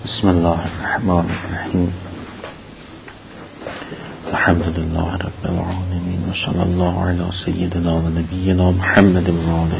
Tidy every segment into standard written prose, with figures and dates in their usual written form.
بسم الله الرحمن الرحیم. الحمد لله رب العالمین و صلی الله علی سیدنا و نبینا محمد و آله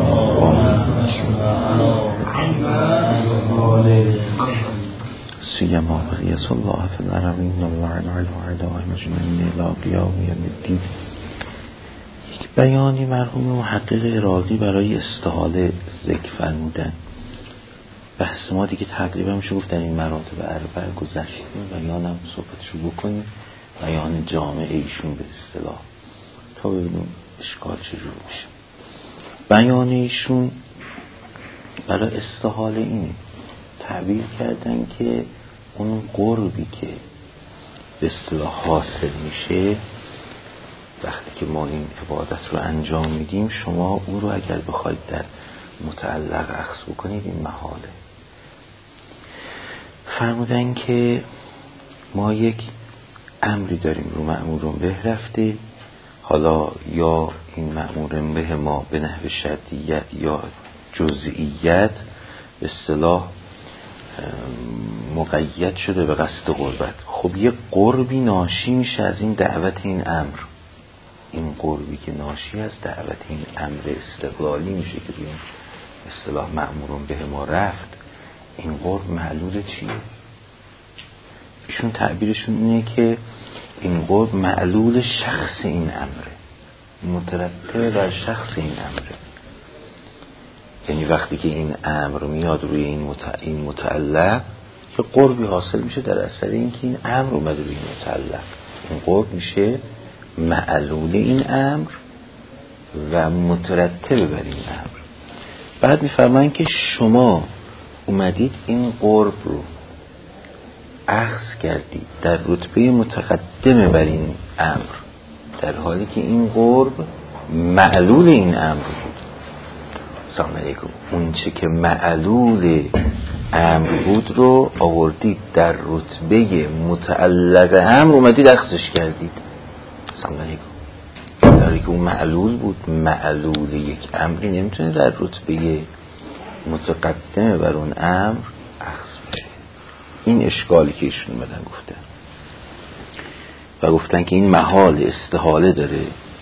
الطیبین سیما بقیت الله فی الارضین الله علی مجمعین الی قیام یوم الدین. یک بیانی مرحوم محقق عراقی برای استحاله ذکر فرمودن. بحث ما دیگه تقریبا میشه گفت در این مراتب اربع گذشتیم. بیانم صحبتشو بکنیم، بیان جامعه ایشون به اصطلاح، تا ببینیم اشکال چجور میشه. بیان ایشون برای استحاله اینه تعبیر کردن که اون قربی که به اصطلاح حاصل میشه وقتی که ما این عبادت رو انجام میدیم، شما او رو اگر بخواید در متعلق اخذ بکنید این محاله. فرمودن که ما یک امری داریم رو مأمور به رفته، حالا یا این مأمور به ما به نحو شرطیت یا جزئیت به اصطلاح مقید شده به قصد قربت. خب یک قربی ناشی میشه از این دعوت این امر. این قربی که ناشی از دعوت این امر استقلالی میشه که این اصطلاح مأمور به ما رفت، این قرب معلول چیه؟ ایشون تعبیرشون اینه که این قرب معلول شخص این امره، مترتب بر شخص این امره. یعنی وقتی که این امر میاد روی این متعلق که قربی حاصل میشه در اثر اینکه این امر اومده روی این متعلق، این قرب میشه معلول این امر و مترتب بر این امر. بعد میفرمایند که شما اومدید این قرب رو اخذ کردید در رتبه متقدم بر این امر، در حالی که این قرب معلول این امر بود. سلام علیکم. اون چه که معلول امر بود رو آوردید در رتبه متعلق امر، اومدید اخذش کردید. سلام علیکم. در حالی که اون معلول بود، معلول یک امری نمیتونه در رتبه متقدم بر اون امر اخذ بشه. این اشکالی که ایشون اومدن گفتن و گفتن که این محال استحاله داره.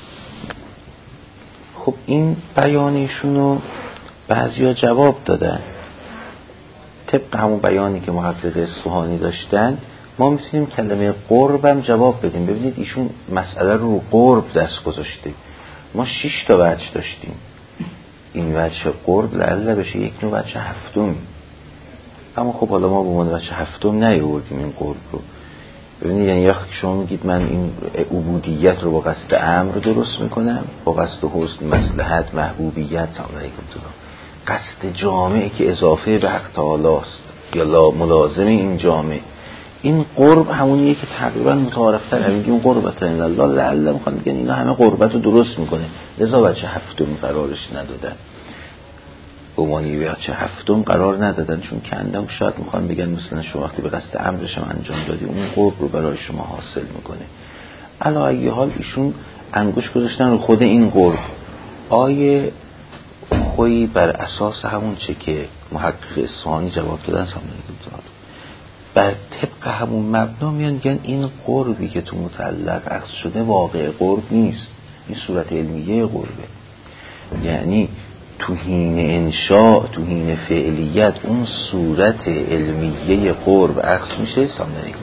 خب این بیان ایشونو بعضیا جواب دادن طبق همون بیانی که محقق اصفهانی داشتن. ما میتونیم کلمه قربم جواب بدیم. ببینید ایشون مسئله رو قرب دست گذاشته. ما 6 تا وجه داشتیم. این وجه قرب لعله بشه یک نوع وجه هفتم، اما خب حالا ما به عنوان وجه هفتم نیاوردیم این قرب رو. ببینید یعنی وقتی شما میگید من این عبودیت رو با قصد امر درست میکنم، با قصد حسن، مصلحت، محبوبیت، سلام علیکم قصد جامعه که اضافه به حق تعالی است یا ملازم این جامعه، این قرب همونیه که تقریبا متعارفتر میگیم قربت الله. لعله میخوان بگن اینا همه قربت رو درست میکنه، لذا بچه هفتم قرارش ندادن، به عنوان بچه هفتم قرار ندادن، چون کندم شاید میخوان بگن مثلا شما وقتی به قصد امرش هم انجام دادی اون قرب رو برای شما حاصل میکنه. علی ای حال ایشون انگوش گذاشتن رو خود این قرب. آیه خویی بر اساس همون چه که محقق اصفهانی جواب دادن بر طبق همون مبنا میگن این قربی که تو متعلق اخذ شده واقع قرب نیست، این صورت علمیه قربه. یعنی توهین انشاء، توهین فعلیت، اون صورت علمیه قرب اخذ میشه. سلام علیکم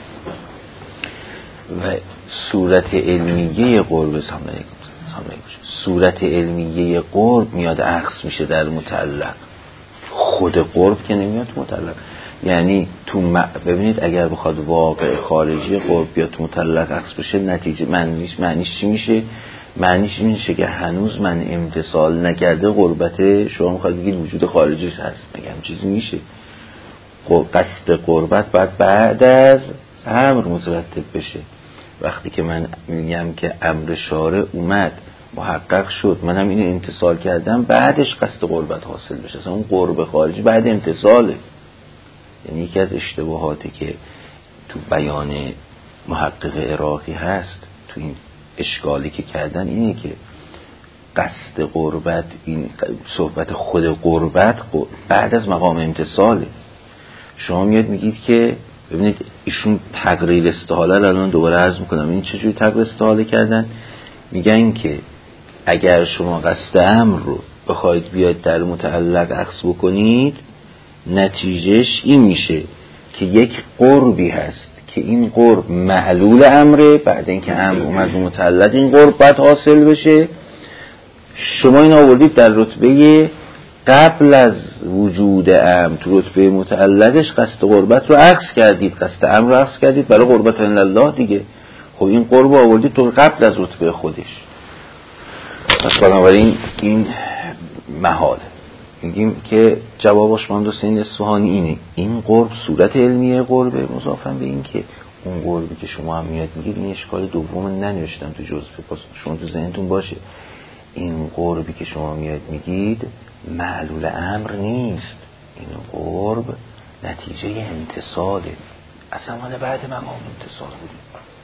و صورت علمیه قرب سلام علیکم صورت علمیه قرب میاد اخذ میشه در متعلق، خود قرب که نمیاد تو متعلق. یعنی ببینید اگر بخواد واقع خارجی قرب بیاد تو متعلق اخذ بشه، نتیجه معنیش چی میشه؟ معنیش این میشه که هنوز من امتثال نکرده قربته. شما میخواد بگید وجود خارجیش هست، میگم چیزی میشه. قصد قربت باید بعد از امر مترتب بشه. وقتی که من میگم که امر شارع اومد محقق شد، منم اینو امتثال کردم، بعدش قصد قربت حاصل بشه. اصلا اون قرب خارجی بعد امتثاله. یعنی یکی از اشتباهاتی که تو بیان محقق عراقی هست، تو این اشکالی که کردن، اینه که قصد قربت، این صحبت خود قربت بعد از مقام امتثاله. شما میاد میگید که ببینید ایشون تقریر استحاله رو الان دوباره عرض میکنم. این چجوری تقریر استحاله کردن؟ میگن که اگر شما قصد امر رو بخواید بیاد در متعلق عکس بکنید، نتیجهش این میشه که یک قربی هست که این قرب معلول امره، بعد اینکه امر اومد متعلق این قرب باید حاصل بشه. شما این آوردید در رتبه قبل از وجود امر، تو رتبه متعلقش قصد قربت رو عکس کردید، قصد امر رو عکس کردید برای قربت الله دیگه. خب این قرب آوردید تو قبل از رتبه خودش. پس بنابراین این محاله. میگیم که جوابش محمد حسین اصفهانی اینه، این قرب صورت علمیه قربه، مضافاً به این که اون قربی که شما هم میاد میگید، این اشکال دوم ننوشتم تو جزء، پس شما تو ذهنتون باشه این قربی که شما میاد میگید معلول امر نیست، این قرب نتیجه امتصاله، اصلا مال بعد مقام امتصال بودیم.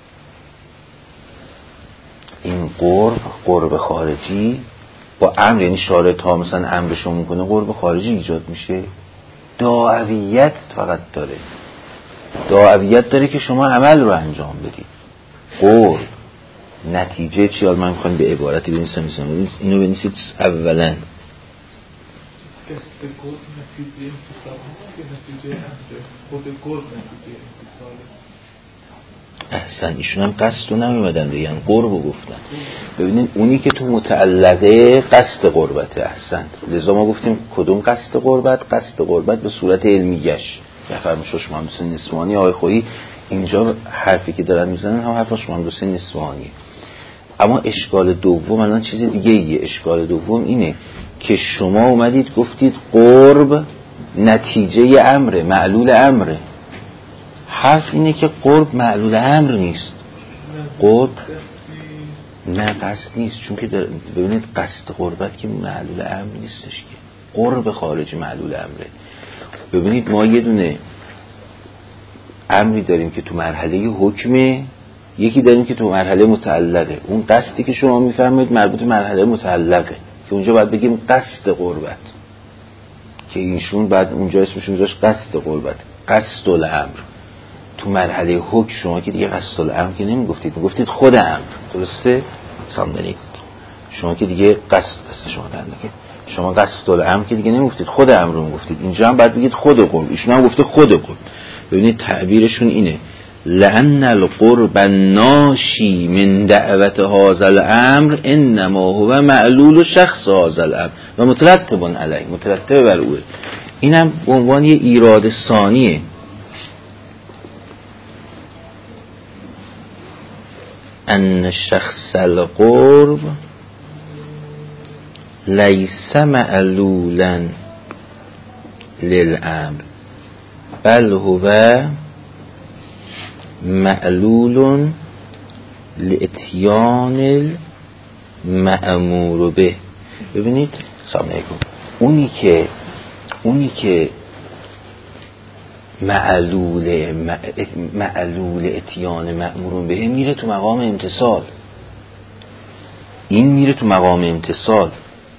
این قرب خارجی با امر، یعنی شارع تا مثلا امرشو میکنه قرب خارجی ایجاد میشه. داعویت فقط داره، داعویت داره که شما عمل رو انجام بدید. قرب نتیجه چی؟ حالا من میخوام به عبارتی بنویسم، اینو بنویسید اولا. قصد قرب نتیجه امتصال هست که نتیجه امره، خود قرب نتیجه امتصاله. احسن، ایشون هم قصد رو نمیمدن بگن، قرب رو گفتن. ببینید اونی که تو متعلقه قصد قربته. احسن، لذا ما گفتیم کدوم قصد قربت؟ قصد قربت به صورت علمیش. فرمایش محمد حسین اصفهانی آقای خویی اینجا حرفی که دارن میزنن هم حرفش محمد حسین اصفهانی. اما اشکال دوم الان چیز دیگه ایه. اشکال دوم اینه که شما اومدید گفتید قرب نتیجه امره، معلول امره. حرف اینه که قرب معلول امر نیست. قرب نه قصد نیست، چون که ببینید قصد قربت که معلول امر نیستش که، قرب خارجی معلول امره. ببینید ما یه دونه امری داریم که تو مرحله حکمه، یکی داریم که تو مرحله متعلقه. اون قصدی که شما میفرمایید مربوط به مرحله متعلقه که اونجا باید بگیم قصد قربت، که اینشون بعد اونجا اسمشون میذاش قصد قربت، قصد الامر. تو مرحله حکم شما که دیگه قصد الامر که نمیگفتید، میگفتید خود امر. درسته؟ سامدنید شما که دیگه قصد شما دارید، شما قصد الامر که دیگه نمیگفتید، خود امر رو میگفتید. اینجا هم بعد بگید خود قرب، ایشون هم گفته خود قرب. ببینید تعبیرشون اینه: لأن القرب الناشی من دعوت هذا الامر انما هو معلول شخص هذا الامر و مترتب علیه، مترتب بر اوه. اینم به عنوان یه ایراد ثانیه. ان شخص القرب لیس معلولا للامر بل هو معلول لاتیان المأمور به. ببینید سلام علیکم، اونی که معلول اتیان مأمور به میره تو مقام امتصال. این میره تو مقام امتصال.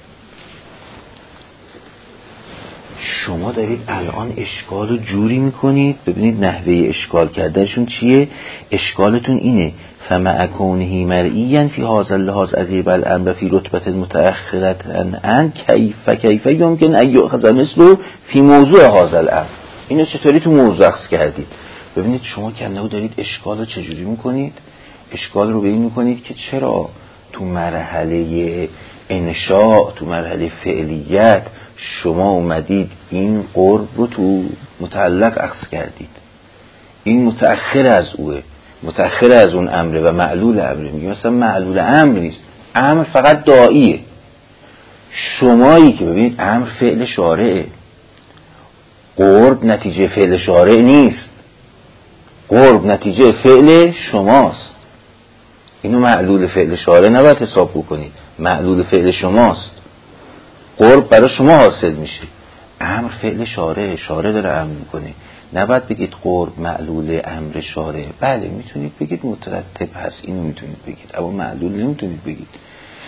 شما دارید الان اشکال رو جوری میکنید. ببینید نحوه اشکال کردنشون چیه. اشکالتون اینه: فمع کونه مرئیا فی هذا اللحاظ عقیب الامر فی رتبه متأخرة ان کیف یمکن ان یؤخذ مثله فی موضوع هذا الامر. اینو چطوری تو موضوع عکس کردید؟ ببینید شما کنه دارید اشکال رو چجوری میکنید. اشکال رو به این میکنید که چرا تو مرحله انشاء، تو مرحله فعلیت شما اومدید این قرب رو تو متعلق عکس کردید. این متأخر از اوه، متأخر از اون امره و معلول امره. میگیم مثلا معلول امر نیست، امر فقط داعیه. شمایی که ببینید امر فعل شارعه، قرب نتیجه فعل شارع نیست، قرب نتیجه فعل شماست. اینو معلول فعل شارع نباید حساب بکنید، معلول فعل شماست. قرب برای شما حاصل میشه. امر فعل شارع، شارع داره امر میکنه. نباید بگید قرب معلول امر شارع. بله میتونید بگید مترتب هست، اینو میتونید بگید، اما معلول نمیتونید بگید.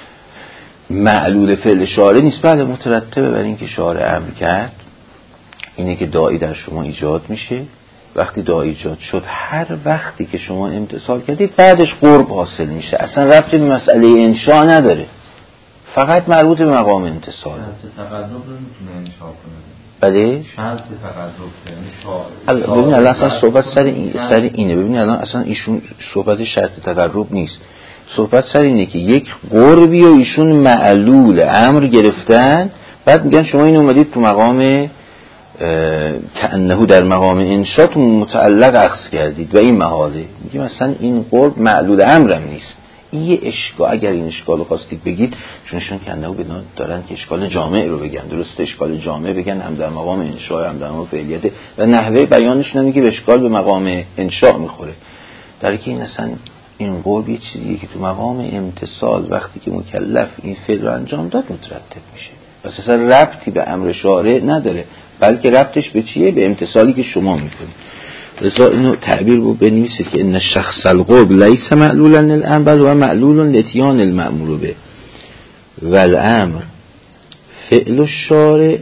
معلول فعل شارع نیست، بله مترتبه بر این که شارع امر کرد. اینه که داعی در شما ایجاد میشه. وقتی داعی ایجاد شد، هر وقتی که شما امتثال کردید بعدش قرب حاصل میشه. اصلا ربطی به مسئله انشاء نداره، فقط مربوط به مقام امتثال. شرط تقرب رو میتونه انشاء کنه. بله، شرط تقرب یعنی ببین الان اصلا صحبت سر اینه. ببین الان اصلا ایشون صحبت شرط تقرب نیست، صحبت سر اینه که یک قربی و ایشون معلول امر گرفتن، بعد میگن شما این اومدید تو مقام کأنه در مقام انشاء تو متعلق اخذ کردید و این محاله. میگیم مثلا این قرب معلول امرم نیست. این یه اشکال، اگر این اشکال رو خواستید بگید، چونشون کأنه بنا دارن که اشکال جامع رو بگن. درسته اشکال جامع بگن، هم در مقام انشاء هم در مقام فعلیت، و نحوه بیانش نمیگه به اشکال به مقام انشاء میخوره. در که این اصلا این قرب یه چیزیه که تو مقام امتثال وقتی که مکلف این فعل رو انجام داد مترتب میشه، پس اصلا ربطی به امر شارع نداره، بلکه ربطش به چیه؟ به امتثالی که شما میکنید. لذا اینو تعبیر رو بنویسید که ان شخص القرب لیس معلولا للامر بل هو معلول لاتیان المأمور به والامر فعل الشارع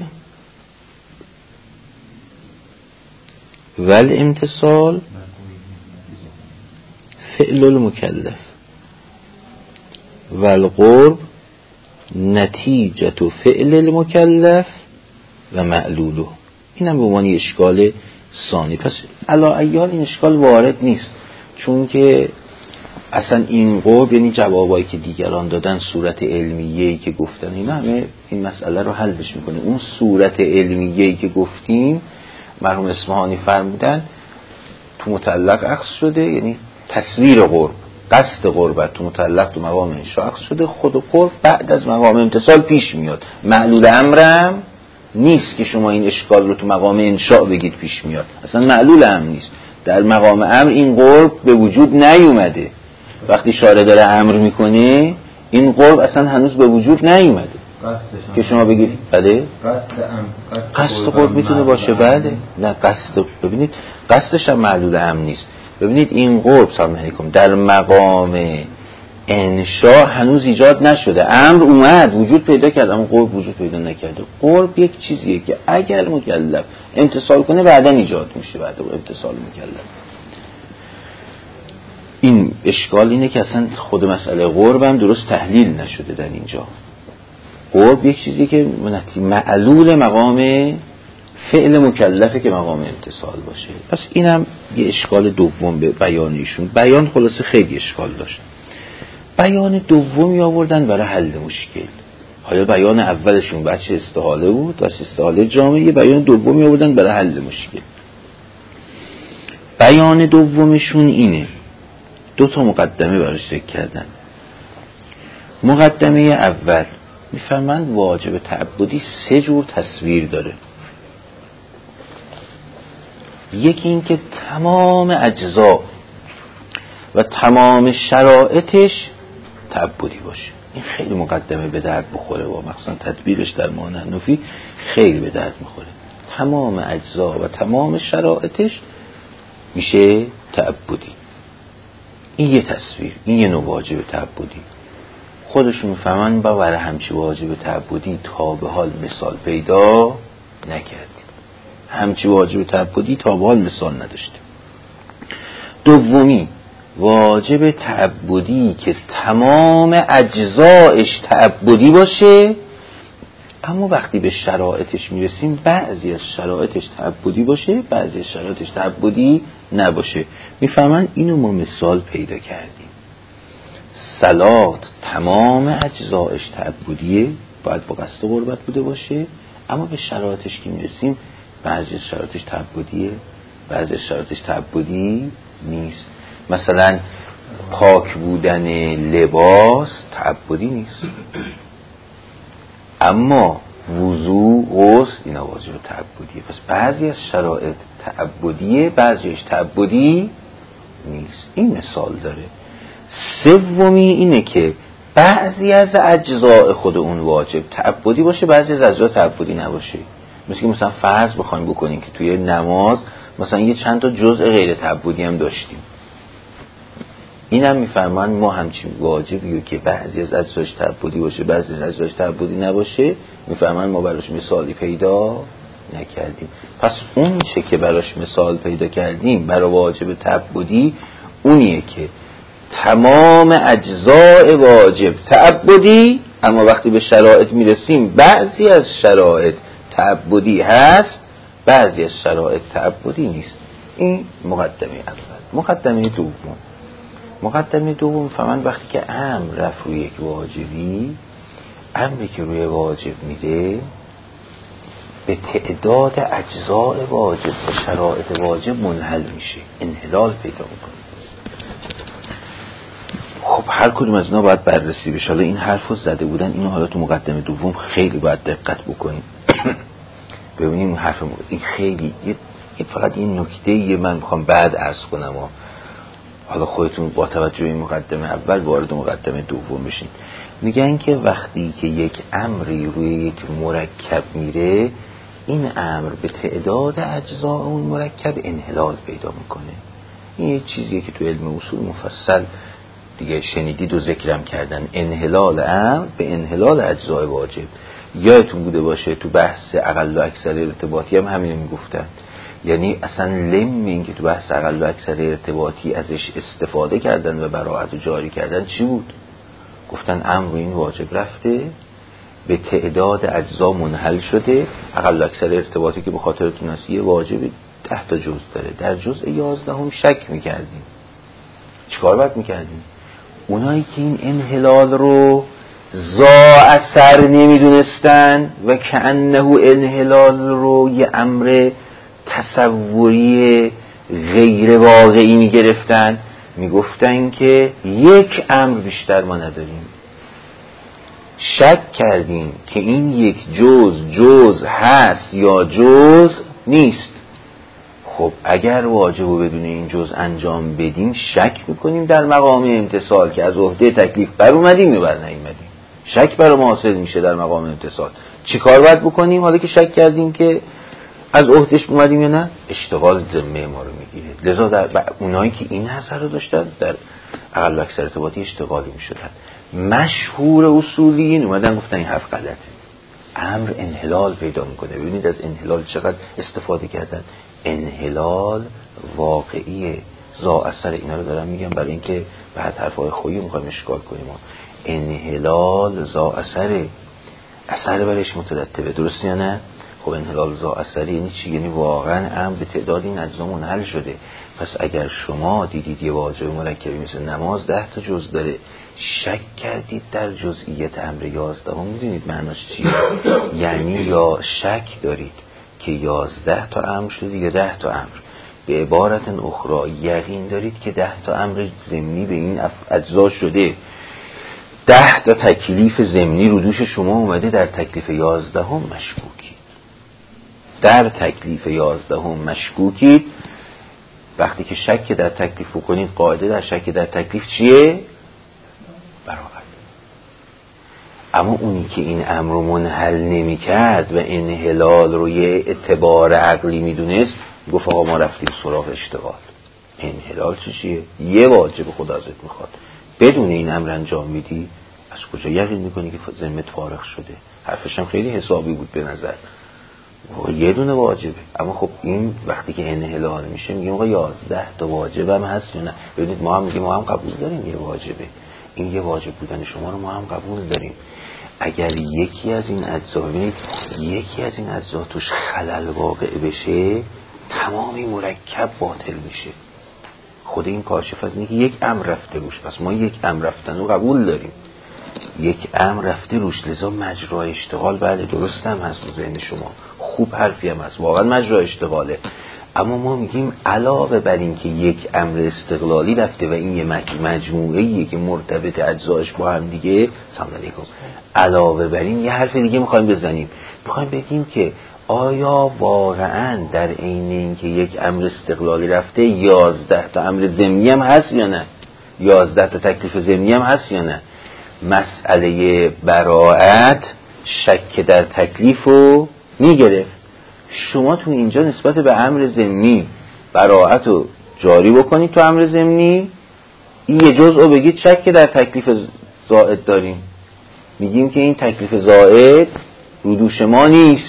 والامتثال فعل المکلف والقرب نتیجه فعل المکلف و معلوله. این هم به عنوان اشکال ثانی. پس علی ای حال این اشکال وارد نیست، چون که اصلا این قرب یعنی جوابایی که دیگران دادن، صورت علمیه‌ای که گفتن، اینا همه این مسئله رو حلش میکنه. اون صورت علمیه‌ای که گفتیم مرحوم اصفهانی فرمودن تو متعلق اخذ شده، یعنی تصویر قرب، قصد قربت تو متعلق تو مقام انشاء اخذ شده، خود قرب بعد از مقام امتثال پیش میاد. معلول امرم نیست که شما این اشکال رو تو مقام انشاء بگید پیش میاد، اصلا معلول امر نیست. در مقام امر این قرب به وجود نیومده. وقتی شارع داره امر میکنه این قرب اصلا هنوز به وجود نیومده که شما بگید بله قصد قرب میتونه باشه. بله نه قصد، ببینید قصدش هم معلول امر نیست. ببینید این قرب سلام علیکم در مقام انشاء هنوز ایجاد نشده، امر اومد وجود پیدا کرد اما قرب وجود پیدا نکرده. قرب یک چیزیه که اگر مکلف امتثال کنه بعداً ایجاد میشه بعد امتثال مکلف. این اشکال اینه که اصلا خود مسئله قرب هم درست تحلیل نشده در اینجا. قرب یک چیزیه که معلول مقام فعل مکلفه که مقام امتثال باشه. پس اینم یه اشکال دوم به بیان ایشون. بیان خلاصه خیلی اشکال داشت. بیان دومی آوردن برای حل مشکل. حالا بیان اولشون بچه استحاله بود، بچه استحاله جامعه. بیان دومی آوردن برای حل مشکل. بیان دومشون اینه، دو تا مقدمه براش ذکر کردن. مقدمه اول میفهمند واجب تعبدی 3 جور تصویر داره. یکی این که تمام اجزا و تمام شرایطش تعبدی باشه. این خیلی مقدمه به درد بخوره و مخصوصا تدبیرش در معنی حنفی خیلی به درد میخوره. تمام اجزا و تمام شرایطش میشه تعبدی. این یه تصویر، این یه نوع واجب تعبدی. خودشون میفهمن با برای همچی واجب تعبدی تا به حال مثال پیدا نکردیم. همچی واجب تعبدی تا به حال مثال نداشتیم. دومی واجب تعبدی که تمام اجزایش تعبدی باشه، اما وقتی به شرایطش میرسیم بعضی از شرایطش تعبدی باشه، بعضی از شرایطش تعبدی نباشه. میفهمن اینو ما مثال پیدا کردیم. صلات تمام اجزایش تعبدیه، باید با قصد قربت بوده باشه، اما به شرایطش که میرسیم بعضی از شرایطش تعبدیه، بعضی از شرایطش تعبدی نیست. مثلا پاک بودن لباس تعبدی نیست، اما وضو، غسل اینا واجب تعبدیه. پس بعضی از شرایط تعبدیه، بعضیش تعبدی نیست. این مثال داره. سومی اینه که بعضی از اجزاء خود اون واجب تعبدی باشه، بعضی از اجزا تعبدی نباشه. مثلا فرض بخوایم بکنیم که توی نماز مثلا یه چند تا جزء غیر تعبدی هم داشتیم. این هم میفرمان ما همچین واجبیه که بعضی از اجزاش تعبدی باشه، بعضی از اجزاش تعبدی نباشه، میفرمان ما براش مثالی پیدا نکردیم. پس اون چه که براش مثال پیدا کردیم برای واجب تعبدی اونیه که تمام اجزاء واجب تعبدی، اما وقتی به شرایط میرسیم بعضی از شرایط تعبدی هست، بعضی از شرایط تعبدی نیست. این مقدمه اول. مقدمه دوم فهمن وقتی که امر رفت روی یک واجبی، امری که روی واجب میره به تعداد اجزاء واجب و شرایط واجب منحل میشه، انحلال پیدا میکنه. خب هر کدوم از اینا باید بررسی بشه. حالا این حرفو زده بودن، اینو حالا تو مقدمه دوم خیلی باید دقت بکنیم. ببینیم حرف این خیلی فقط این نکته من میخوام بعد عرض کنم و حالا خودتون با توجه به این مقدمه اول وارد مقدمه دوم بشین. میگن که وقتی که یک امری روی یک مرکب میره، این امر به تعداد اجزاء اون مرکب انحلال پیدا میکنه. این یک چیزیه که تو علم اصول مفصل دیگه شنیدید و ذکرم کردن. انحلال امر به انحلال اجزاء واجب. یادتون بوده باشه تو بحث اقل و اکثر ارتباطی هم همینو میگفتن. یعنی اصلا لم این که تو بحث اقل و اکثر ارتباطی ازش استفاده کردن و براعت و جاری کردن چی بود؟ گفتن امر این واجب رفته به تعداد اجزا منحل شده. اقل و اکثر ارتباطی که به خاطرتون هست یه واجب 10 تا جزء داره، در جزء 11 هم شک میکردیم. چیکار باید میکردیم؟ اونایی که این انحلال رو ذا اثر نمیدونستن و کأنه انحلال رو یه امر تصوری غیر واقعی میگرفتن، میگفتن که یک امر بیشتر ما نداریم. شک کردیم که این یک جز هست یا جز نیست. خب اگر واجبو بدون این جز انجام بدیم، شک میکنیم در مقام امتصال که از عهده تکلیف بر اومدیم یا بر نیومدیم. شک برای ما حاصل میشه در مقام امتصال. چی کار باید بکنیم حالا که شک کردیم که از عهدش اومدیم یا نه؟ اشتغال ذمه ما رو میگیره. لذا در اونایی که این نظر رو داشتن در اقل و اکثر ارتباطی اشتغالی میشدن. مشهور اصولیین اومدن گفتن این حرف غلطه، امر انحلال پیدا میکنه. ببینید از انحلال چقدر استفاده کردن. انحلال واقعیه، ذا اثر. اینا رو دارم میگم برای اینکه بعد حرفای خویی میخوایم اشکال کنیم. انحلال ذا اثره، اثر برش مترتبه، درست یا نه؟ خب انحلال ذا اثری یعنی چی؟ یعنی واقعا امر به تعداد این اجزا منحل شده. پس اگر شما دیدید یه واجب مرکبی مثل نماز 10 تا جز داره، شک کردید در جزئیات امر 11 هم، میدونید معناش چیه؟ یعنی یا شک دارید که 11 تا امر شده یا 10 تا امر. به عبارت اخرى یقین دارید که 10 تا امر ضمنی به این اجزا شده، 10 تا تکلیف ضمنی رو دوش شما اومده. در تکلیف 11 هم مشکوکید، در تکلیف 11 هم مشکوکید. وقتی که شک در تکلیف کنید، قاعده در شک در تکلیف چیه؟ براعت. اما اونی که این امر رو منحل نمی کرد و انحلال رو یه اعتبار عقلی می دونست، گفت آقا ما رفتیم سراغ اشتغال. انحلال چیه؟ یه واجب خدا ازت میخواد، بدون این امر انجام میدی، از کجا یقین میکنی که ذمت فارغ شده؟ حرفش هم خیلی حسابی بود به نظر، یه دونه واجبه. اما خب این وقتی که انحلال میشه میگیم آقا 11 تا واجب هم هست یا نه. ببینید ما هم میگیم ما هم قبول داریم یه واجبه، این یه واجب بودن شما رو ما هم قبول داریم. اگر یکی از این اجزا، ببینید یکی از این اجزا توش خلل واقع بشه، تمامی مرکب باطل میشه. خود این کاشف از اینه که یک امر رفته روش. پس ما یک امر رفتن رو قبول داریم، یک امر رفته روش، لذا مجرای اشتغال بله درست هم هست تو ذهن شما، خوب حرفی هم هست، واقعا مجرای اشتغاله. اما ما میگیم علاوه بر این که یک امر استقلالی رفته و این یه مجموعه‌ایه که مرتبط اجزاش با هم دیگه، سلام علیکم، علاوه بر این یه حرف دیگه میخوایم بزنیم. میخوایم بگیم که آیا واقعا در عین این که یک امر استقلالی رفته 11 تا امر ضمنی هم هست یا نه؟ 11 تا تکلیف ضمنی هم هست یا نه؟ مسئله براعت شک در تکلیف رو میگرفت. شما تو اینجا نسبت به امر ضمنی براعت رو جاری بکنید، تو امر ضمنی این یه جزء رو بگید شک در تکلیف زائد داریم، میگیم که این تکلیف زائد رو دوش ما نیست،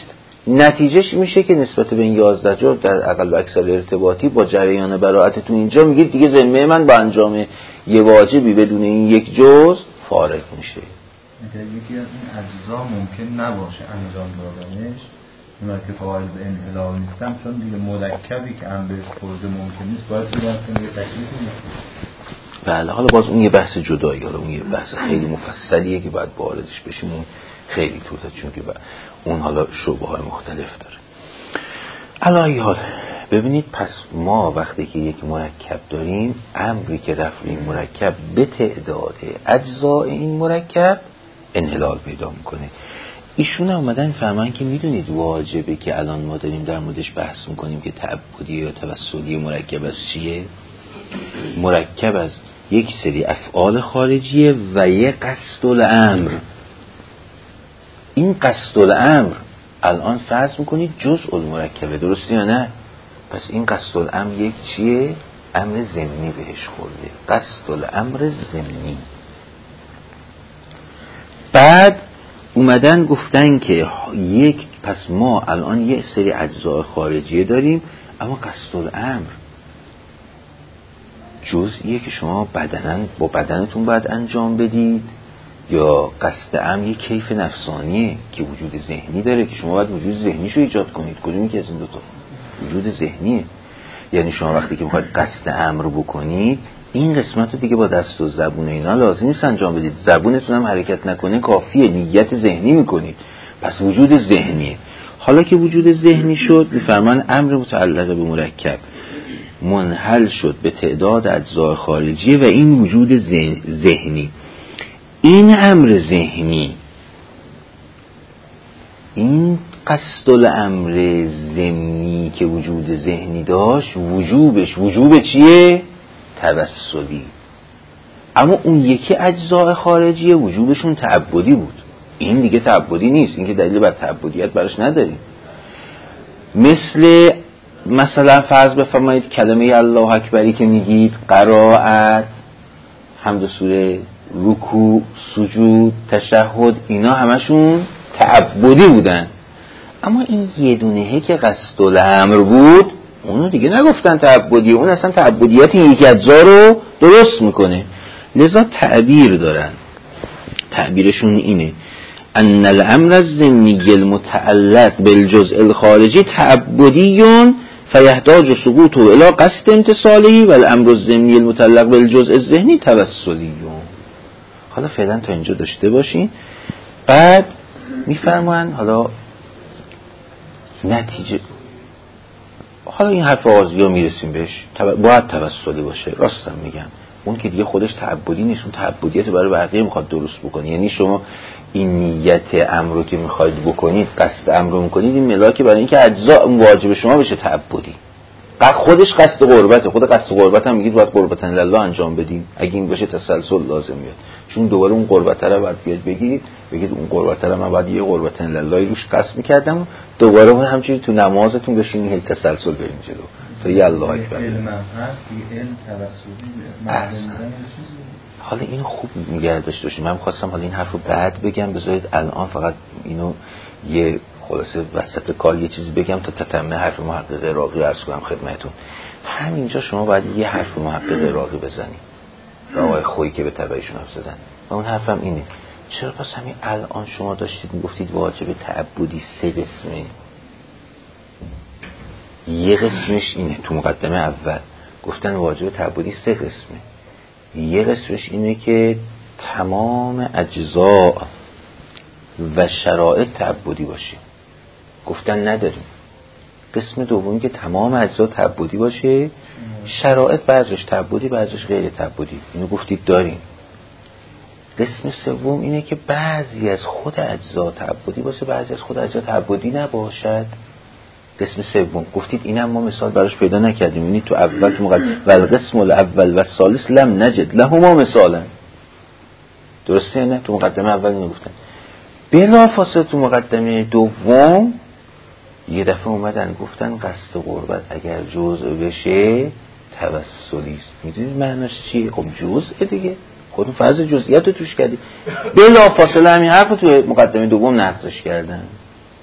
نتیجهش میشه که نسبت به این 11 جور در اقل و اکثر ارتباطی با جریان براءتتون اینجا میگید دیگه ذمه من با انجام یه واجبی بدون این یک جز فارغ میشه. اگر یکی از این اجزا ممکن نباشه انجام دادنش، اونایی که قائل به انحلال نیستم، چون دیگه مرکبی که بهش خورده ممکن نیست، باید بگم یه تکلیفی نیست. بله، حالا باز اون یه بحث جدایی، حالا اون یه بحث خیلی مفصلیه که باید واردش بشیم، اون خیلی طولت، چون که اون حالا شعبه‌های مختلف داره. علی حال ببینید، پس ما وقتی که یک مرکب داریم، امری که رفع این مرکب به تعداد اجزای این مرکب انحلال پیدا میکنه. ایشون اومدن فرمان که میدونید واجبه که الان ما داریم در موردش بحث میکنیم که تعبدی یا توسلی مرکب از چیه؟ مرکب از یک سری افعال خارجیه و یک قصد الامر. این قصد الامر الان فرض میکنید جزء المرکبه، درسته یا نه؟ پس این قصد الامر یک چیه؟ امر ضمنی بهش خورده، قصد الامر ضمنی. بعد اومدن گفتن که پس ما الان یک سری اجزای خارجیه داریم، اما قصد الامر جزئیه که شما با بدنتون باید انجام بدید، یا قصد امر یک کیف نفسانیه که وجود ذهنی داره که شما باید وجود ذهنیشو ایجاد کنید؟ کدومی که از این دوتا؟ وجود ذهنیه. یعنی شما وقتی که میخواید قصد امر بکنید، این قسمت رو دیگه با دست و زبون اینا لازم نیست انجام بدید، زبونتون هم حرکت نکنه کافیه، نیت ذهنی میکنید. پس وجود ذهنیه. حالا که وجود ذهنی شد، میفرمان امر متعلق به مرکب منحل شد به تعداد اجزای خارجیه و این وجود ذهنی. این امر ذهنی، این قصد الامر ضمنی که وجود ذهنی داشت، وجوب چیه؟ توسلی. اما اون یکی اجزای خارجیه وجوبشون تعبدی بود، این دیگه تعبدی نیست، این که دلیل بر تعبدیت براش نداریم. مثلا فرض بفرمایید کلمه الله اکبری که میگید، قرائت، حمد و سوره، رکوع، سجود، تشهد، اینا همشون تعبدی بودن. اما این یه دونهه که قصد الامر بود، اونو دیگه نگفتن تعبدی، اون اصلا تعبدیت این یک اجزا رو درست میکنه. لذا تعبیر دارن، تعبیرشون اینه: ان الامر الضمنی المتعلق بالجزء الخارجی تعبدی فیحتاج سقوطه الى قصد امتصالی و الامر الضمنی المتعلق بالجزء الذهنی توسلی. حالا فعلا تا اینجا داشته باشین. بعد میفرمان حالا نتیجه، حالا این حرف آغازی میرسیم بهش، باید توسلی باشه. راستم میگم، اون که دیگه خودش تعبدی نیست، اون تعبدیت برای بقیه میخواد درست بکنی. یعنی شما این نیت امر رو که میخواید بکنید، قصد امر رو میکنید، این ملاکه برای اینکه اجزا واجب شما بشه تعبدی. خودش قصد قربته، خود قصد قربت هم میگید باید قربتن لله انجام بدیم، اگه این باشه تسلسل لازم میاد، چون دوباره اون قربت رو باید بیاد بگید اون قربت رو من باید یه قربتن لله روش قصد میکردم، دوباره اون همچنین تو نمازتون بشین هی تسلسل بریم جلو تا یه الله اکبر. علم هست دیگه، علم توسلی. حالا اینو خوب نگه داشته باشید. من می‌خواستم حالا این حرف رو بعد بگم، بذارید الان فقط اینو یه خلاصه وسط کار یه چیزی بگم تا تتمه حرف محقق عراقی عرض کنم خدمتتون. همینجا شما باید یه حرف محقق عراقی بزنید، آقای خویی که به تبعیشون حرف زدن، و اون حرفم اینه: چرا پس همین الان شما داشتید میگفتید واجب تعبدی 3 قسمه؟ یه قسمش اینه، تو مقدمه اول گفتن واجب تعبدی 3 قسمه. یه قسمش اینه که تمام اجزا و شرایط تعبدی باشه، گفتن نداریم. قسم دومی که تمام اجزا تعبدی باشه، شرایط بعضش تعبدی بعضش غیر تعبدی، اینو گفتید داریم. قسم سوم اینه که بعضی از خود اجزا تعبدی باشه، بعضی از خود اجزا تعبدی نباشد. قسم سوم گفتید اینم ما مثال براش پیدا نکردیم، یعنی تو اول تو مقدمه والقسم الاول و الثالث لم نجد لهما مثالا، درسته نه؟ تو مقدمه اول اینو گفتن. بلافاصله تو مقدمه دوم یه دفعه اومدن گفتن قصد قربت اگر جزء بشه توسلی است. میدونید معناش چیه؟ خب جزء دیگه، خودتون فرض جزئیات رو توش کردید. بلافاصله همین حرف رو تو مقدمه دوم نقضش کردن.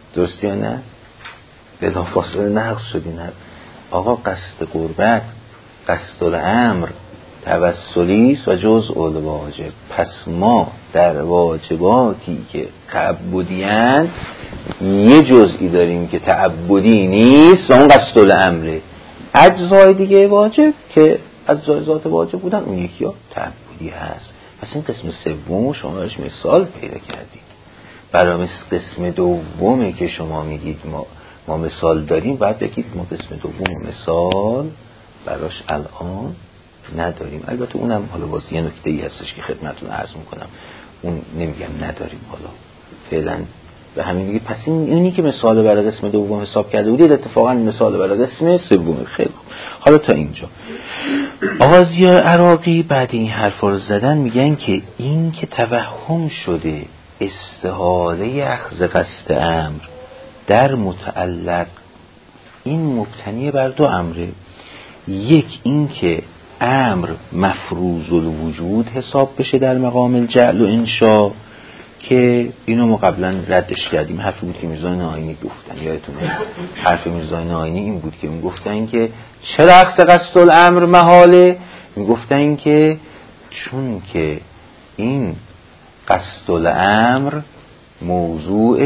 درستی یا نه؟ بلافاصله نقض شدی. نه آقا، قصد قربت قصد الامر توسلی است و جزء الواجب. پس ما در واجباتی که تعبدی‌اند یه جزئی داریم که تعبدی نیست و اون قصد الامره. اجزای دیگه واجب که اجزای ذات واجب بودن اون یکی ها تعبدی هست. پس این قسم سوم شما برایش مثال پیدا کردید. برای قسم دومی که شما میگید ما مثال داریم، باید بگید ما قسم دوم مثال براش الان نداریم. البته اونم حالا باز یه نکته ای هستش که خدمتتون عرض میکنم، اون نمیگم نداریم، حالا فعلا به همین دیگه. پس اینی که مثال برای قسم دوم حساب کرده بودید اتفاقا مثال برای قسم سوم. خیلی حالا تا اینجا آقا ضیاء عراقی بعد این حرفا رو زدن میگن که این که توهم شده استحاله اخذ قصد امر در متعلق، این مبتنی بر دو امره. یک این که امر مفروض الوجود حساب بشه در مقام الجعل و انشاء، که اینو ما قبلا ردش کردیم. حرفی بود که میرزا ناینی گفتن، یادتونه حرف میرزا ناینی این بود که میگفتن که چرا اخذ قصد الامر محاله؟ میگفتن که چون که این قصد الامر موضوع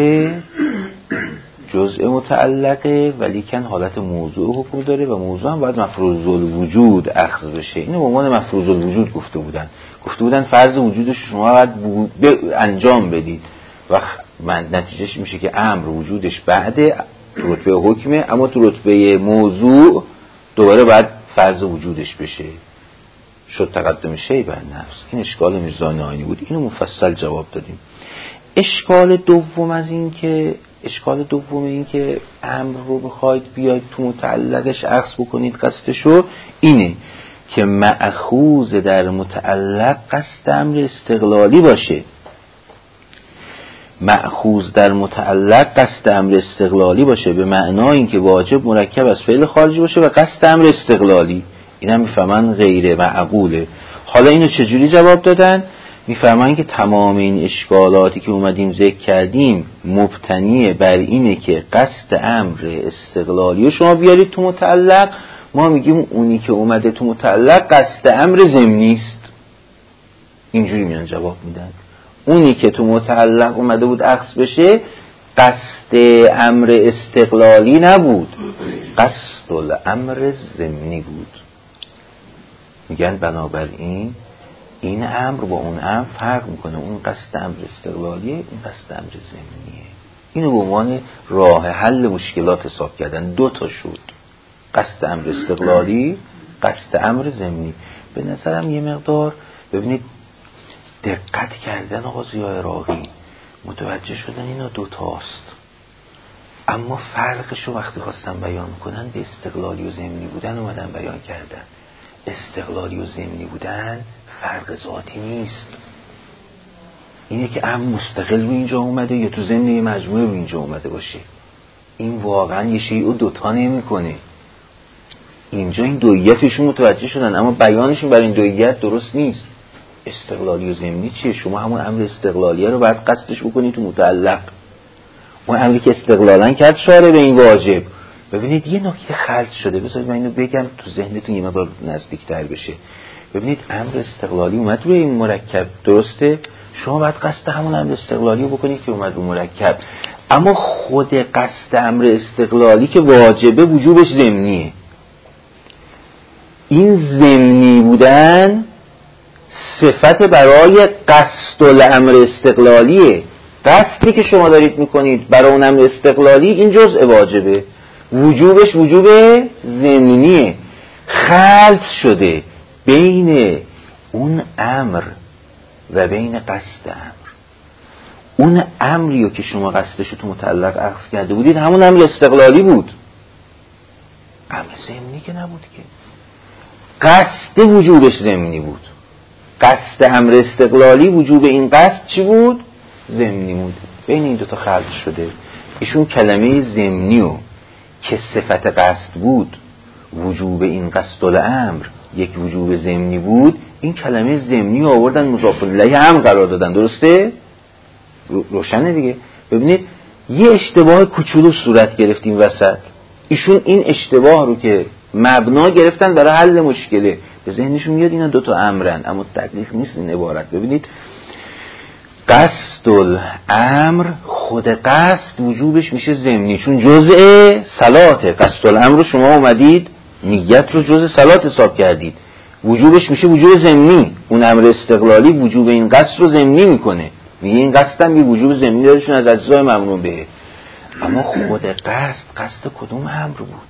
جزء متعلقه ولیکن حالت موضوع حکم داره و موضوع هم باید مفروض الوجود اخذ بشه. اینو به عنوان مفروض الوجود گفته بودن فرض وجودش شما باید انجام بدید و نتیجهش میشه که امر وجودش بعد رتبه حکمه، اما تو رتبه موضوع دوباره باید فرض وجودش بشه. شد تقدم شیء بر نفس. این اشکال میرزا ناینی بود، اینو مفصل جواب دادیم. اشکال دوم این که امر رو بخواید بیاید تو متعلقش اخذ بکنید قصدشو، اینه که مأخوذ در متعلق قصد امر استقلالی باشه. مأخوذ در متعلق قصد امر استقلالی باشه به معنای اینکه واجب مرکب از فعل خارجی باشه و قصد امر استقلالی. اینا میفهمن غیر معقوله. حالا اینو چجوری جواب دادن؟ میفرمایند که تمام این اشکالاتی که اومدیم ذکر کردیم مبتنی بر اینه که قصد امر استقلالی رو شما بیارید تو متعلق. ما میگیم اونی که اومده تو متعلق قصد امر ضمنی است. اینجوری میان جواب میدن. اونی که تو متعلق اومده بود اخذ بشه قصد امر استقلالی نبود، قصد الامر ضمنی بود. میگن بنابراین این امر با اون امر فرق میکنه. اون قصد امر استقلالیه، این قصد امر ضمنیه. اینو به عنوان راه حل مشکلات حساب کردن. دو تا شد، قصد امر استقلالی، قصد امر ضمنی. به نظرم یه مقدار ببینید دقت کردن آقا ضیاء عراقی، متوجه شدن اینا دوتاست، اما فرقشو وقتی خواستن بیان کنن به استقلالی و ضمنی بودن اومدن بیان کردن. استقلالی و ضمنی بودن فرق ذاتی نیست. اینه که امر مستقل رو اینجا اومده یا تو ضمن یه مجموعه رو اینجا اومده باشه. این واقعا یه شیء رو دوتا نمی‌کنه. اینجا این دوییتشون متوجه شدن اما بیانشون برای این دوییت درست نیست. استقلالی و ضمنی چیه؟ شما همون امر استقلالیه رو باید قصدش بکنی تو متعلق. اون امری که استقلالا کرد شاره به این واجب. ببینید یه نکته خلط شده، بذارید من اینو بگم تو ذهنتون یه مقدار نزدیک‌تر بشه. ببینید امر استقلالی اومد روی این مرکب، درسته؟ شما باید قصد همون امر استقلالی رو بکنید که اومد رو مرکب، اما خود قصد امر استقلالی که واجبه وجوبش ضمنیه. این ضمنی بودن صفت برای قصد الامر استقلالیه. قصدی که شما دارید میکنید برای اون امر استقلالی این جزء واجبه، وجوبش وجوب ضمنیه. خلط شده بین اون امر و بین قصد امر. اون امریو که شما قصدشو تو متعلق اخذ کرده بودید همون امر استقلالی بود، امر ضمنی که نبود که. قصد وجوبش ضمنی بود، قصد امر استقلالی وجوب این قصد چی بود؟ ضمنی بود. بین این دوتا خلط شده. ایشون کلمه ضمنیو که صفت قصد بود، وجوب این قصد الامر یک وجوب ضمنی بود، این کلمه ضمنی آوردن مضاف الیه هم قرار دادن. درسته؟ روشنه دیگه. ببینید یه اشتباه کوچولو صورت گرفتیم وسط. ایشون این اشتباه رو که مبنا گرفتن برای حل مشکله، به ذهنشون میاد اینا دوتا امرن، اما دقیق نیست این عبارت. ببینید قصد الامر، خود قصد وجوبش میشه ضمنی، چون جزء صلاته. قصد الامر رو شما اومدید نیت رو جزء صلات حساب کردید، وجوبش میشه وجوب ضمنی. اون امر استقلالی وجوب این قصد رو ضمنی میکنه، میگه این قصد هم یه وجوب ضمنی داره چون از اجزای ممنوع به. اما خود قصد کدوم امر بود؟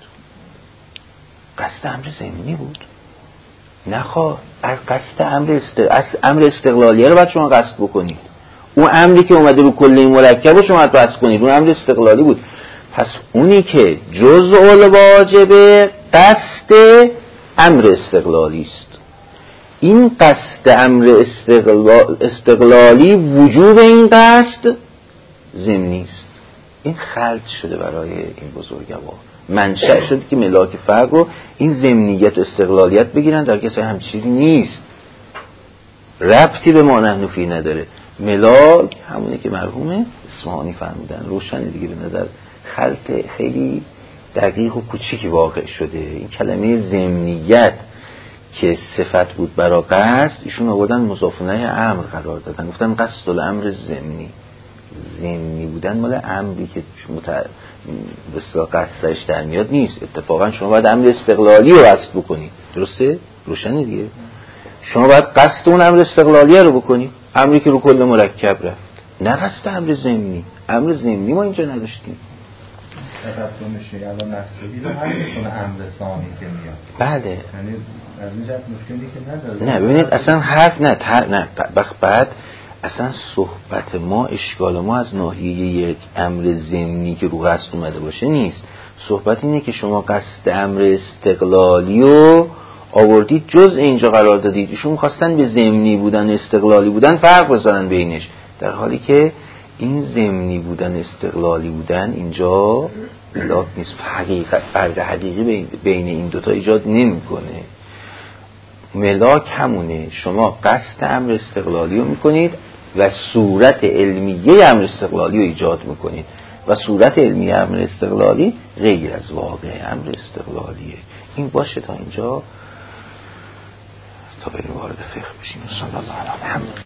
قصد امر ضمنی بود. نخواه قصد امر استقلالیه رو باید شما قصد بکنید. اون امری که اومده رو کل مرکب رو شما قصد کنید، اون امر استقلالی بود. پس اونی که جزء الواجب قصد امر استقلالی است. این قصد امر استقلالی وجوب این قصد ضمنی است. این خلط شده برای این بزرگوار، منشأ شده که ملاک فرق رو این ضمنیت و استقلالیت بگیرن، در که هم چیزی نیست، ربطی به ما نحن فی نداره. ملاک همونه که مرحوم اصفهانی فرمودن، روشن دیگه به نظر خلط خیلی دقیق و کوچیکی واقع شده. این کلمه ضمنیت که صفت بود برای قصد، ایشون آوردن مضاف الیه امر قرار دادن، گفتن قصد الامر ضمنی. ضمنی بودن مال امری که بسیار قصدش در میاد نیست. اتفاقا شما باید امر استقلالی رو قصد بکنید، درسته؟ روشنه دیگه. شما باید قصد اون امر استقلالی رو بکنید، امری که رو کل مرکب رفت، نه قصد امر ضمنی. امر ضمنی ما اینجا نداشتیم. تفکر میشه الان نفسهی رو هم میکنه امر ثانی که میاد. بله، یعنی از این جهت مشکلی که نداره. نه ببینید اصلا حرف نه بعد اصلا صحبت ما، اشکال ما از ناحیه یک امر ضمنی که رو قصد اومده باشه نیست. صحبت اینه که شما قصد امر استقلالی رو آوردید جز اینجا قرار دادید. ایشون می‌خواستن به ضمنی بودن استقلالی بودن فرق بزنن بینش، در حالی که این ضمنی بودن استقلالی بودن اینجا ملاک نیست. فرق حقیقی بین این دوتا ایجاد نمی‌کنه. ملاک همونه، شما قصد امر استقلالی رو میکنید و صورت علمیه امر استقلالی رو ایجاد میکنید و صورت علمیه امر استقلالی غیر از واقع امر استقلالیه. این باشه تا اینجا، تا بریم وارد فقه بشیم. صلی الله علیه و سلم.